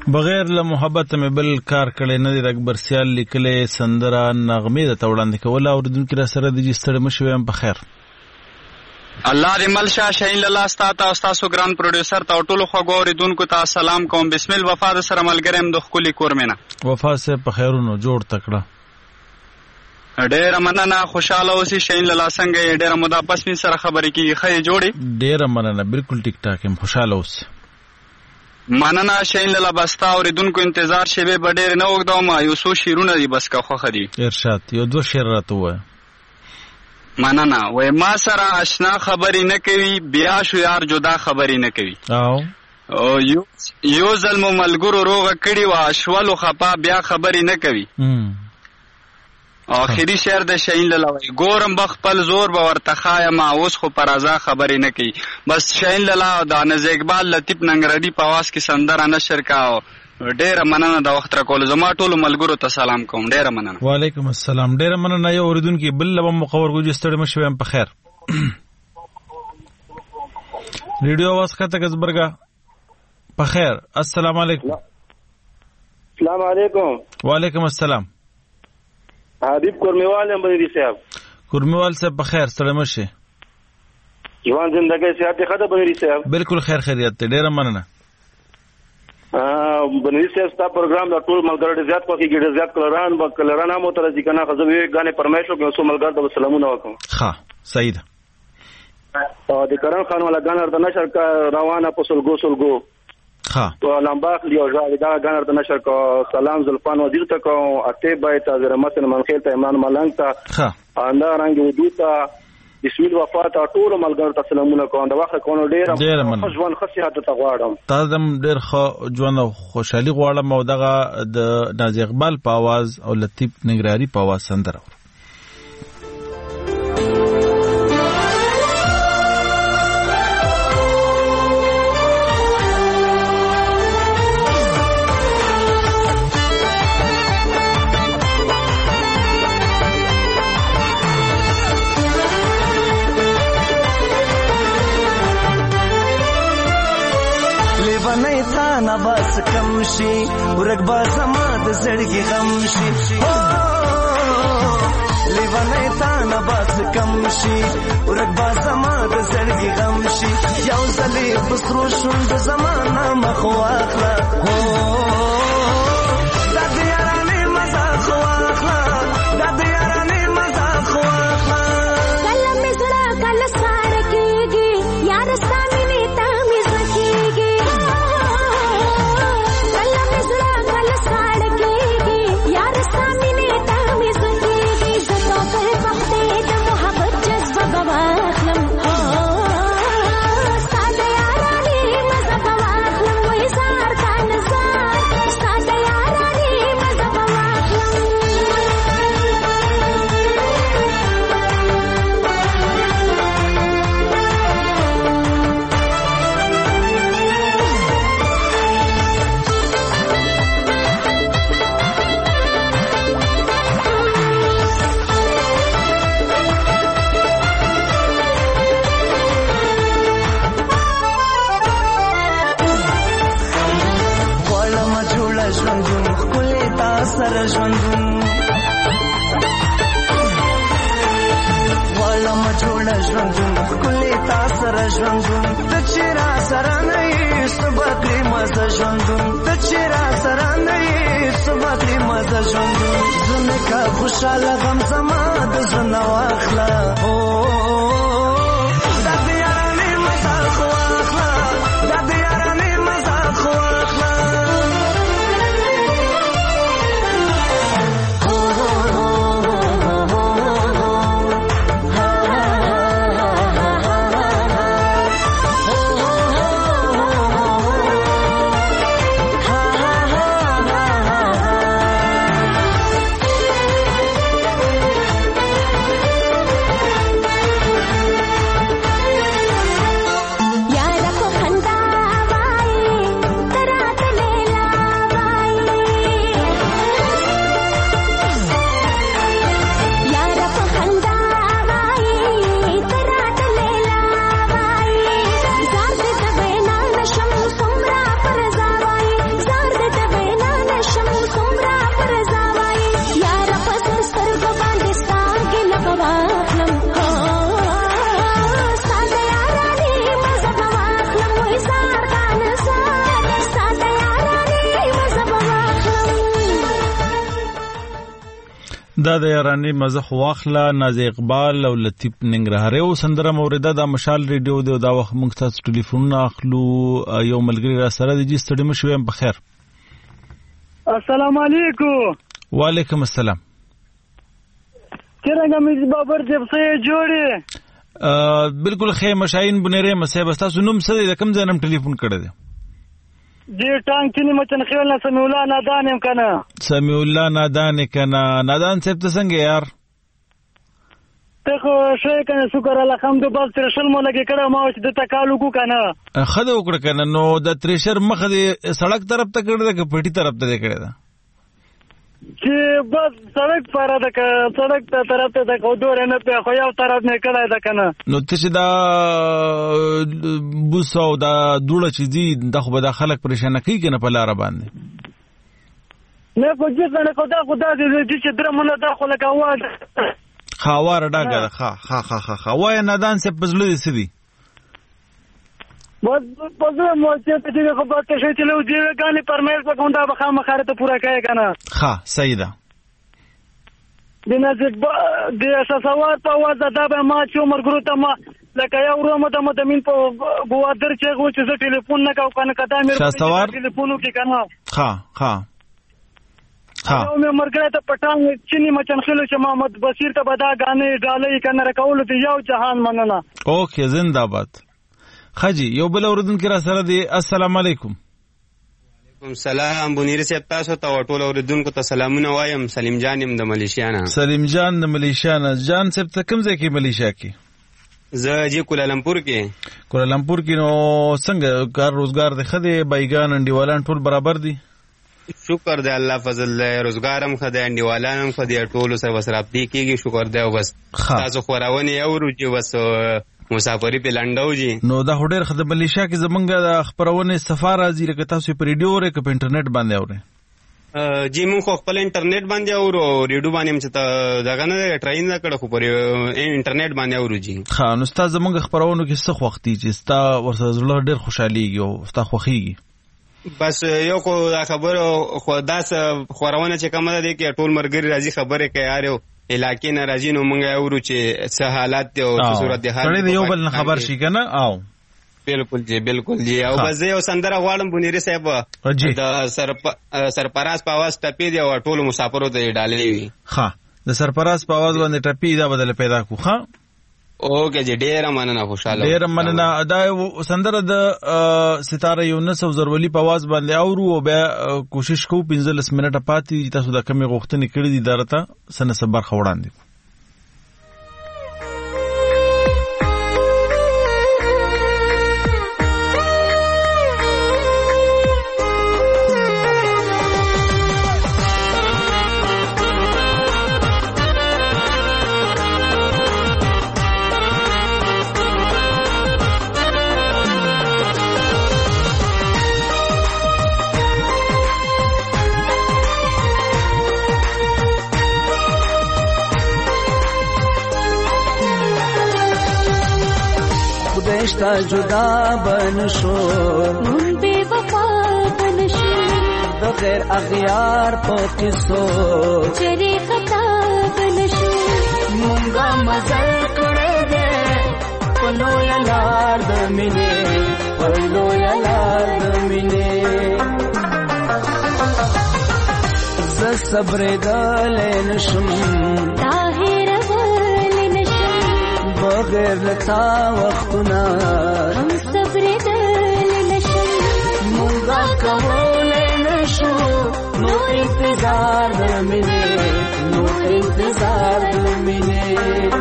بغیر له محبت مې بل کار کړی نه دی. اکبر سیال لیکلې سندره نغمې د توړاندې کوله اوریدونکو را سره د ستړي مشو یم په خیر. الله دې ملشا شاهین الله ستاسو او تاسو ګران پروډوسر ته ټولو خو اوریدونکو ته سلام کوم. بسم الله وفا د سره ملګریم د خولي کورمنه وفا سه په خیرونو جوړ تکړه. ډېر مننه خوشاله اوسې شاهین الله څنګه ډېر مودا پس من سره خبرې کیږي خې جوړي. ډېر مننه بالکل ټیک ټاک هم خوشاله اوسې. مننه شاهین الله بستا اوریدونکو انتظار شوه به ډېر نه وګداو ما یو څو شیرونه دي بس کا خوخه دي. ارشاد یو دو شیر راته وای. مننه وای ما سره آشنا خبرې نه کوي بیا شو یار جدا خبرې نه کوي. او یو ظلم ملګرو روغه کړي وا شوالو خپا بیا خبرې نه کوي. اخیری شعر د شاهین لاله وای ګورم بخپل زور به ورته خایم اوس خو پرازا خبرې نه کوي. بس شاهین لاله د انز اقبال لطیف ننګرډي په आवाज کې سندره نشر کاو. ډېر مننه د وخت را کول زما ټول ملګرو ته سلام کوم. ډېر مننه. وعلیکم السلام. ډېر مننه یو اوریدونکو بل لبم مقور ګوجې ستړي مشو یم په خیر. ریډیو आवाज کا تکزبرګه په خیر. السلام علیکم. السلام علیکم. وعلیکم السلام. حبیب کورمیوال هم بنی صاحب. کورمیوال صاحب په خیر ستړي مشه. جوان زندګي صحت ښه ده بنی صاحب. بالکل خیر خیریت ته ډېر مننه. بنی صاحب ستا پروګرام د ټول ملګرو زیات کوي ګډ زیات کلران هم تر ځکه نه غزوی غانې پرمیشو کوم سو ملګر ته سلامونه وکم. ها صحیح ده. او د کرن خان ولا غانر د نشر کا روانه په سلګو ها تو لمباخ لیو ژاوی دا غانر د نشر کا سلام زلفان وزیر ته کو اته بای ته زره متن منخیل ته ایمان ملنګ ته ها انده رنگ ودی ته بسم الله وفات ټول ملګر ته سلامونه کوم. د وخت کو ډېر ژوند خصيحت ته غواړم. تاسو ډېر خو ژوند خوشحالي غواړم او دغه د ناز اقبال په आवाज او لطیف ننګرهاري په आवाज سندره. بس کم شي ورګ با زما د زړګي غم شي لیوانه تا نه بس کم شي ورګ با زما د زړګي غم شي یو ځلې بسرو شوند زمانہ مخ واخلا د دیارانه مزه خو واخلا د دیارانه مزه خو واخلا کله مزرا کله سار کېږي یار سامي تا مزه کېږي خوشاله غم زما د زنه واخلا د دیارانه مزه خو واخلا د دیارانه مزه خو واخلا دا د یارانې مزه خو واخله ناز اقبال او لطیف ننګرهاري او سندره موریده د مشال ریډیو دی دا وخت موږ تاسو ټلیفونونه اخلو یو ملګری را سره دی چې ستړي مشو یم بخیر السلام علیکم وعلیکم السلام څنګه مې بابر دې څه جوړې بالکل خیر مشاین بنيره مسه بس تاسو نوم څه د کوم ځای نم ټلیفون کړی دی دې ټانک کې مچن خیال نه سمي الله نادان يم کنه سمي الله نادان کنه نادان څه ته څنګه یار ته خو شي کنه شکر الحمد بس ترشل مو لګي کړه ما چې د تکالو کو کنه خدای وکړه کنه نو د ترشر مخ دې سړک طرف ته کړه د پټي طرف ته کړه دا چې بس سړک پر دا سړک ته طرف ته کو دور نه په خو یو طرف نه کړه دا کنه نو ته چې دا بوسو دا دوړه چې دي د خو به د خلک پریشان کوي کنه په لار باندې نه کو چې نه کو دا خدا دې چې درمونه دا خو لکه واه خاوار ډاګه خا وای نادان څه پزلو دي سدي بس مو چې په دې خبره ته شي چې له دې غانې پرمایل په کومه بخا مخاره ته پورا کوي کنه ها صحیح ده د نزدیک د اساسوار په وازه دا به ما چې عمر ګرو ته ما لکه یو رومه د مدمن په ګوادر چې غو چې ټلیفون نه کاو کنه کدا مې ټلیفونو کې کنه ها او مې مرګره ته پټان چینی مچن خلو چې محمد بصیر ته بدا غانې ډالې کنه رکول ته یو جهان مننه اوکے زنده‌باد خاجي یو بل اوردونکو را سره دی السلام علیکم وعلیکم السلام بونیر صاحب تاسو ته ټول اوردونکو ته سلامونه وایم سلیم جان يم د ملیشیا نه سلیم جان د ملیشیا نه جان صاحب ته کوم ځای کې ملیشیا کې زه جی کولالمپور کې نو څنګه کار روزګار د خدي بایګان انډیوالان ټول برابر دي شکر دی الله فضل دی روزګار هم خدای انډیوالان هم خدای ټول سره وسرابدي کیږي شکر دی او بس تاسو خوراونه یو روجي وس مسافری په لنداو جی نو دا هډر خدای ملیشیا کې زمونږ د خبرونه سفر راځي لکه تاسو په ریډیو او په انټرنیټ باندې اورئ جی مون خو خپل انټرنیټ باندې او ریډیو باندې چې دغه نه ټرین نه کړه خو پر انټرنیټ باندې اورو جی ها نو تاسو زمونږ خبرونه کې څه وختي چې تاسو ورسره زړه ډېر خوشاليږي او تاسو خوخيږي بس یو کو دا خبره خو داس خورونه چې کومه ده کې ټول مرګري راځي خبره کوي یارو علاقې نه راځي نو مونږ اورو چې څه حالات دي او څه صورت دي حال دی یو بل خبر شي کنه او بالکل جی او بس یو سندره غواړم بونیری صاحب د سرپراز په आवाज ټپی دی او ټول مسافرو ته ډالې وي ها د سرپراز په आवाज باندې ټپی دا بدل پیدا کو ها اوکے جی ډیر مننه خوشاله ډیر مننه دا سندره د ستاره یونس او زرولی په आवाज باندې اورو او بیا کوشش کوو 15 منټه پاتې تاسو د کمی غوښتنې کړې دي درته سن صبر خوړاندې خدایشتا جدا بنشو من بے وفا بنشو بغیر اغیار پا قصو چرے خطا بنشو مونگا مزل کرے دے پلو یا لار دمینے پلو یا لار دمینے ز صبر دلے نشم طاہر بغیر لتا وختنا ہم صبر دل نشم مونگا کولے نشو نو انتظار ملے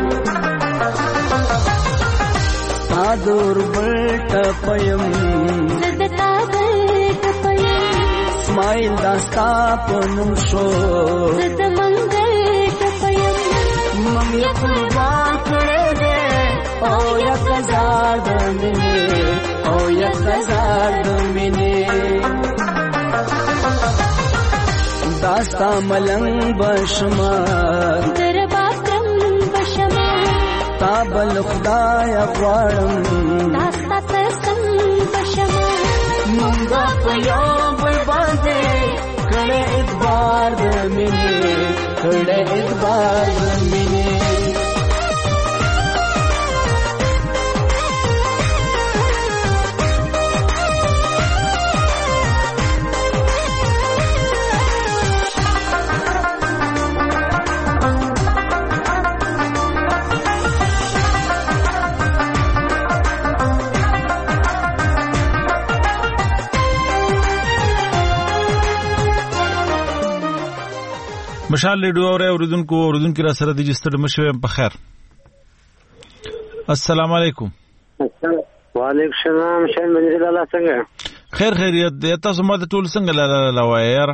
آدور بلٹ پیم زدتا بلٹ پیم اسماعیل داستا پنم شو زد منگل پیم ممی قربان کرے او یا خزار دمینه او یا خزار دمینه داستا ملنگ بشمار در باکرم بشمار تابل خدای غوارم داستا ترسم بشمار مونگا پیو بل باندے کڑے ادبار دمینه کړه اقبال مینه مشال ریډیو اوریدونکو را سره د جستر مشوي په خیر. السلام علیکم. وعلیکم السلام. شین منځ الله څنګه؟ خیر تاسو ما د ټول څنګه لا وای یاره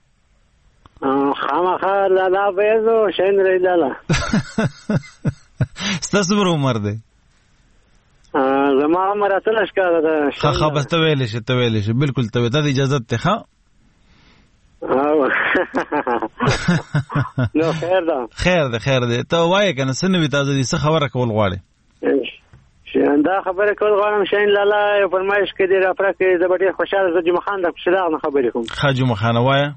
خامخا لا وایو شین ریډاله ستاسو عمر دی؟ زما عمر اتلش کار ده. خا بس ته ویل شي بالکل ته د اجازه ته ښه نو خیر ده ته وایې کنه سنوي تاسو دې څه خبره کول غواړي؟ دا خبره کول غواړم شین لالا یو فرمایش کې دی را پره کې د ډېر خوشاله زه جمعه خان د شلاغ نه خبرې کوم. جمعه خان وایه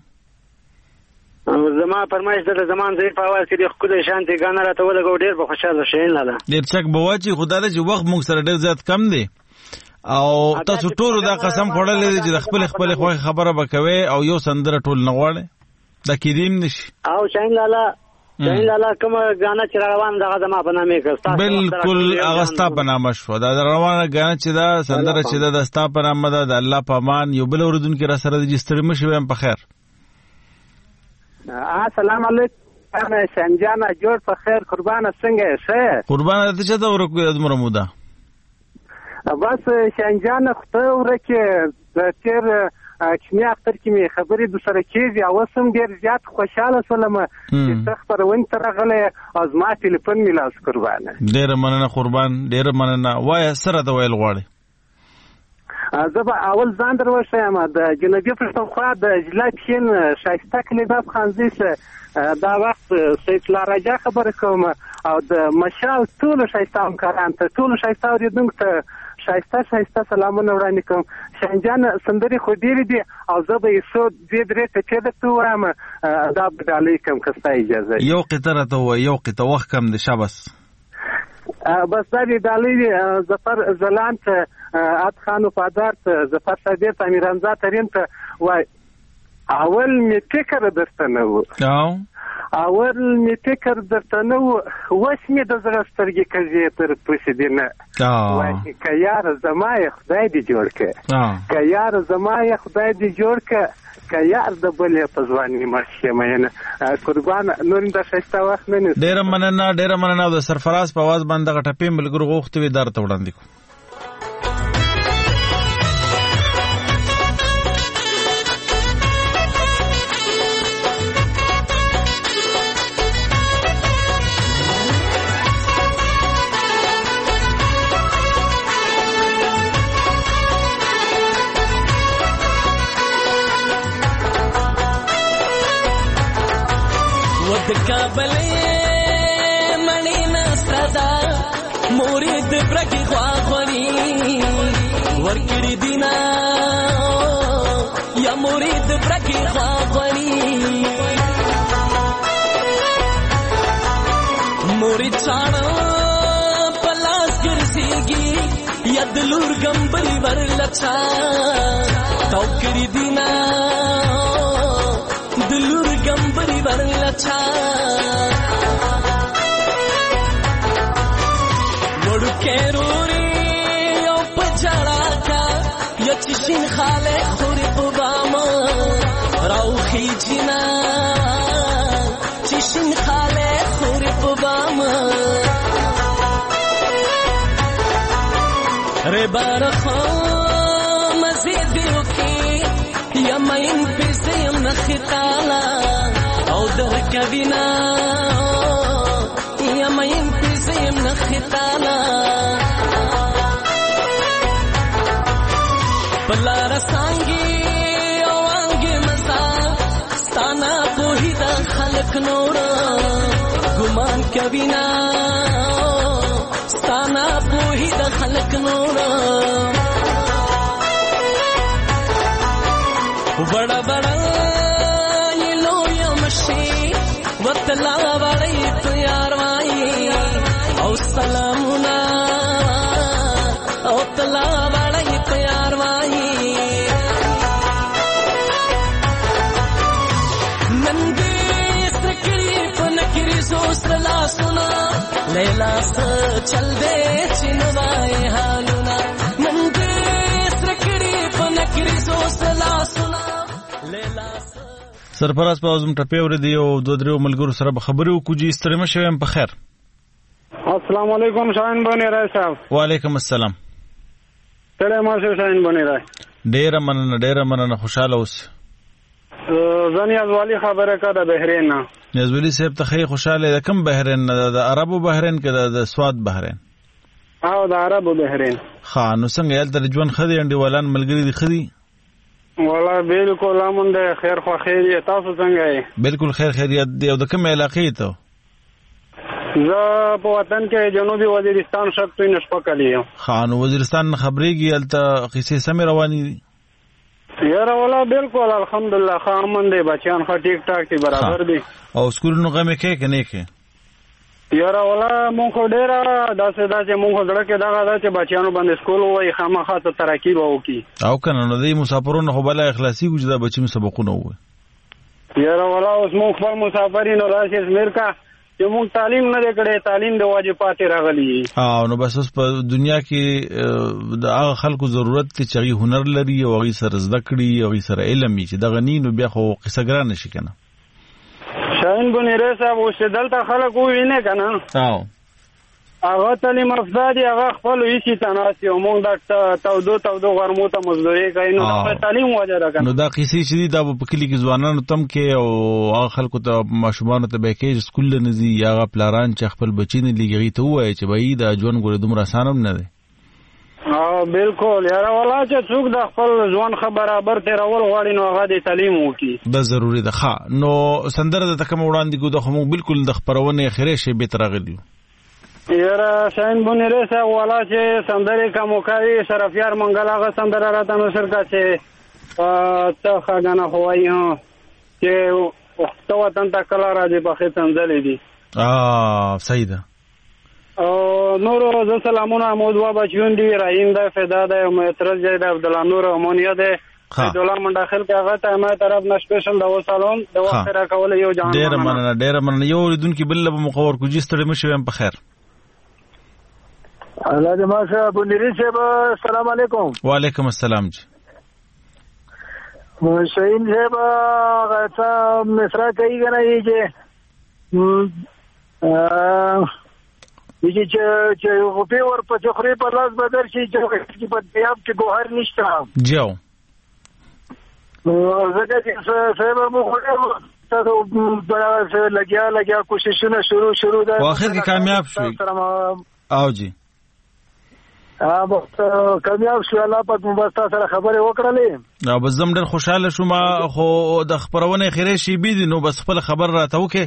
زما فرمایش د زمان ځای په اواز کې د خدای شانتي غاڼه راته ولګو ډېر په خوشاله شین لالا ډېر چک بواچی خدای دې وخت موږ سره ډېر زیات کم دی او تاسو ټول دا قسم خوړلې دي چې د خپل خو خبره وکوي او یو سندره ټول نه غواړي دا کېدیم نشي. او شین لالا کوم غاڼه چې روان دغه زما په نامه کې بالکل هغه ستا په نامه شو دا روانه غاڼه چې دا سندره چې دا ستا په نامه ده د الله په امان. یو بل اوریدونکو را سره د جستر مشوي په خیر. السلام علیکم شنجانه جوړ په خیر قربانه څنګه شه قربانه ته چې دا ورکو د مرموده بس شنجانه خو ورکه د تیر کیمیا اختر کې می خبرې د سره کېږي او سم ډیر زیات خوشاله سلام چې تخبرون تر غلې از ما ټلیفون میلاس قربانه ډیر مننه قربان ډیر مننه وای سره د ویل غواړي زبا اول ځان دروښیم د جنوبي پښتونخوا د جلات خین شایسته کلیداب خانزیس دا وخت سید لارجا خبر کوم او د مشال ټول شایسته همکاران ته ټول شایسته اوریدونکو ته شایسته سلامونه وړاندې کوم. شنجان سندري خو ډېرې دي او زه به یې څو دوې درې ټکې درته ووایم دا به ډالۍ کوم که ستا اجازه یو قطه راته ووایه یو قطه وخت کم دی شابس بس دا دې ډالۍ دي ظفر ځلان ته عاد خان وفادار ته ظفر صدیق ته امیرحمزه ترین ته وایي اول مې فکر درته نه و اول می فکر درته نه و اوس مې د زړه سترګې کږې تر پسې دي نه وایي که یار زما یې خدای دې جوړ کړه که یار زما یې خدای دې جوړ کړه که یار د بل یې په ځواني مړ شي مینه قربان نور د ښایسته وخت نه نیسو. ډېره مننه د سرفراز په اواز باندې دغه ټپې ملګرو غوښتې وې دا راته وړاندې کړو. کابلې مڼې ناسته ده مورې د برګې خواخوړي ورکړي دینه یا مورې د برګې خواخوړي مورې چاړه په لاس ګرځېږي یا د لور ګمبلې ورلچا تاو کړي دینه د لور ګمبلې ورلچا کېروري او پچړا کا یچشین خاله خوري قباما راوخي جنا چشین خاله خوري قباما ره بارخو مزيدو کی یمین پسیم نختالا او در کبینا یمین پسیم نختالا بلا رسانگی اوانگی مزا ستانا پوہی دا خلق نورا گمان کبینا ستانا پوہی دا خلق نورا بڑا بڑا یہ لو یا مشی وطلا وړی تیار وای او سلامونه او طلا وړی تیار وای نندې سکړي په نکري سوسلا سنا لیلا س چل دې چنوای حالونه نندې سکړي په نکري سوسلا سنا لیلا سرپرست په اوزم ټپې ورې او دوه درې ملګرو سره خبرې وکړو چې ستړي مشه يم په خیر. السلام علیکم شاهین بنی رای صاحب. وعلیکم السلام. ستړي مشه شاهین بنی رای. ډېر مننه خوشاله اوس. زنی ازوالی خبره کړه بحرین نه. ازوالی صاحب ته خې خوشاله ده کوم بحرین نه د عربو بحرین کې د سواد بحرین. او د عربو بحرین. ها نو څنګه یال تر ژوند خدي انډیوالان ملګری دي خدي. والله بالکل امن ده خیر خو خیر تاسو څنګه یې؟ بالکل خیریت دی. او د کوم علاقې ته؟ زه په وطن کې جنوبي وزیرستان شپې نشپکلی یم. خان وزیرستان خبرېږي الته قصې سمې روانې دي؟ یاره والله بالکل الحمدلله ښه امن دی بچیان ښه ټیک ټاک دي برابر دي. او سکولونو غمې کې که نه کې؟ یاره والله مونږ خو ډېره داسې مونږ خو زړه کې دغه ده چې بچیانو باندې سکول ووایي خامخا ته ترقي به وکړي. او که نه نو دې مسافرونو خو بله اخلاصېږو چې دا بچي مو سبقونه ووایي. یاره والله اوس مونږ خپل مسافر یو نو راشي ازمیر کا چې مونږ تعلیم نه دی کړی تعلیم د واجب پاتې راغلی. نو بس اوس په دنیا کې د هغه خلکو ضرورت دی چې هغوی هنر لري او هغوی سره زده کړي هغوی سره علم وي چې دغه نی نو بیا خو قصه ګرانه شي که نه. شاهین بنیری صاحب اوس چې دلته خلک ووینې که نه هغه تعلیم یافته دي هغه خپل هېڅ ته ناست یو مونږ دا تودو غرمو ته مزدوري کوي نو د تعلیم وجه ده که نو دا قصې چې دي دا به په کلي کې ځوانانو ته هم کې او هغه خلکو ته ماشومانو ته به یې کوي چې سکول ته نه ځي یا هغه پلاران چې خپل بچي نه لېږي هغوی ته ووایي چې بهي دا ژوند ګورې دومره اسان هم نه دی. بالکل یاره والله چې څوک د خپل ژوند ښه برابر تېرول غواړي نو هغه د تعلیم وکړي. دا ضروري ده. ښه نو سندره درته کومه وړاندې کړو دا خو موږ بالکل د خپرونې اخرې شېبې ته راغلي یو. یاره شاهین بنیری صاحب والله چې سندرې کوم کوي شرفیار منګل هغه سندره راته نشر کړه چې ته ښه ګانه خو وایي چې ته وطن ته کله راځې پخې څنځلې دي. صحیح ده. او نورو زه سلامونه مودوا بچیون دي رحیم ده فدا ده معترض جای ده عبدالله نور امونیه ده عبدالله منډاخل کې هغه ته ما طرف نه سپیشل د وسلام د وخت را کول یو جان ډېر مننه یو لیدونکي بل به مقور کو جس ستړي مشو هم په خیر. الله دې ماشه بنيري صاحب السلام علیکم. وعلیکم السلام جی. شاهین صاحب هغه مصرا کوي کنه یې چې یو په ور په ځخري په لاس بدر شي چې په دیاب کې ګوهر نشته. جاو زګه چې صاحب مو خو تاسو لګیا کوششونه شروع ده او اخر کې کامیاب شوي. او جی کامیاب شو الله پاک مبستا سره خبرې وکړلې. او بس زم ډېر خوشاله شوم خو د خبرونې خیرې شي بي دي نو بس خپل خبر راته وکړې.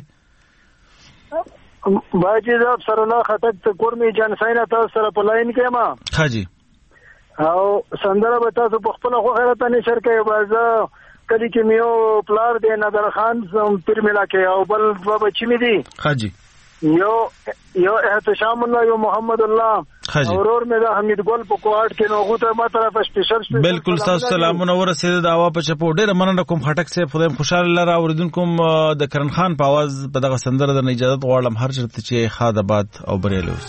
باجی صاحب سره الله خطک ته کورمي جان ساين تاسو سره په لاین کې ما حاجی او سندره به تاسو په خپل خو خیرت نشر کوي بازه کلی کې میو پلار دی نادر خان پیر ملا کې او بل دوه بچی می دي حاجی یو احتشام الله یو محمد الله اورور می دا حمید ګل په کوارټ کې نو غوته ما طرف سپیشل بالکل تاسو سلامونه ورسېد دا وا په چپو ډېر مننه کوم خټک سه خدای خوشاله لرا اوریدونکو د کرن خان په आवाज په دغه سندره د اجازه غواړم هر چرته چې خادباد او بریلوس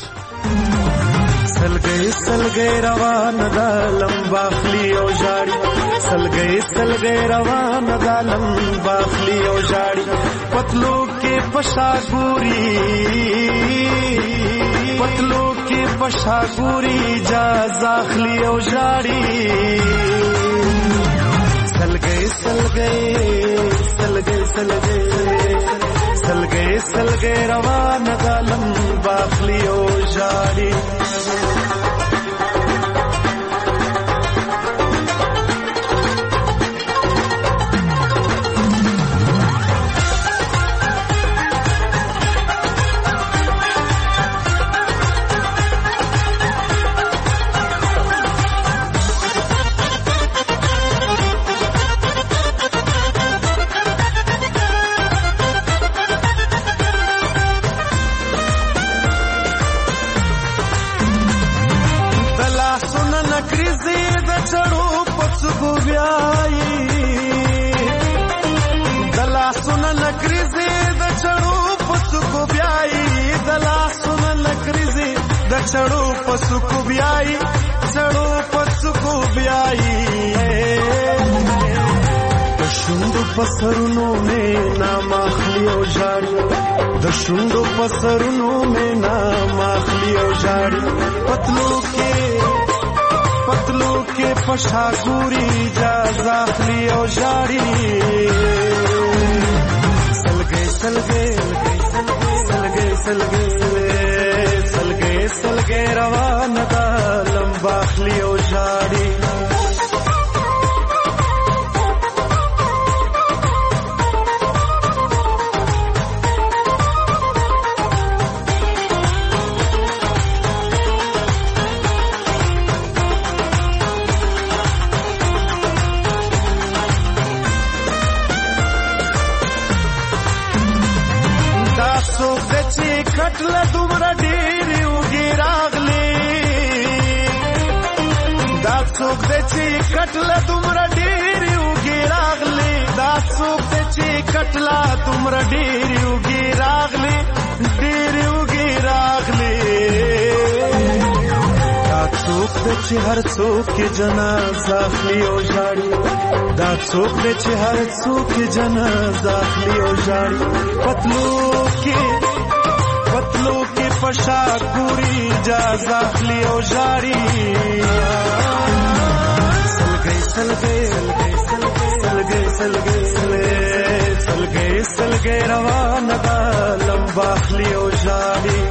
سلګي روان دا لمبا خلی او جاړي سلګي روان دا لمبا خلی او جاړي پتلو کې پشا ګوري جا زاخلی او جاړي سلګي روان دا لمبا خلی او جاړي سړو پسو کو بیاي سړو پسو کو بیاي د شوندو پسرونو مې نام اخلي او ژاړي د شوندو پسرونو مې نام اخلي او ژاړي پتلو کې پښا ګوري جاز اخلي او ژاړي سلګي روان دا لمبا اخلي او ژاړي کټله دومره ډېرې اوږې راغلې دا څوک دی چې کټله دومره ډېرې اوږې راغلې دا څوک دی چې کټله دومره ډېرې اوږې راغلې ډېرې اوږې راغلې دا څوک دی چې هر څوک یې جنازه اخلي او ژاړي دا څوک دی چې هر څوک یې جنازه اخلي او ژاړي پتلو کې پښا ګوري جاز اخلي او ژاړي سلګي روان دا لمبا اخلي او ژاړي